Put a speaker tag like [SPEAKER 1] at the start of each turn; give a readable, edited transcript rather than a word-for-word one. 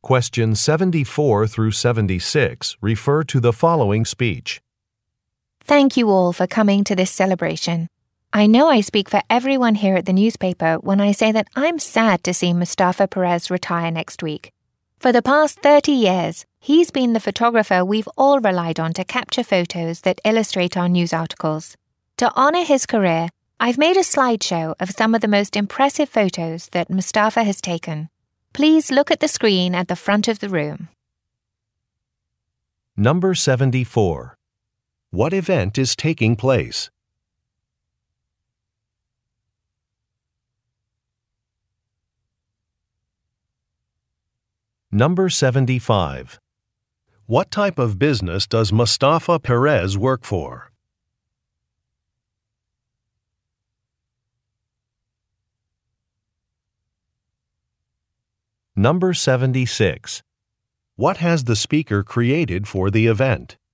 [SPEAKER 1] Questions 74 through 76 refer to the following speech.
[SPEAKER 2] Thank you all for coming to this celebration. I know I speak for everyone here at the newspaper when I say that I'm sad to see Mustafa Perez retire next week. For the past 30 years, he's been the photographer we've all relied on to capture photos that illustrate our news articles. To honor his career, I've made a slideshow of some of the most impressive photos that Mustafa has taken. Please look at the screen at the front of the room.
[SPEAKER 1] Number 74. What event is taking place? Number 75. What type of business does Mustafa Perez work for? Number 76. What has the speaker created for the event?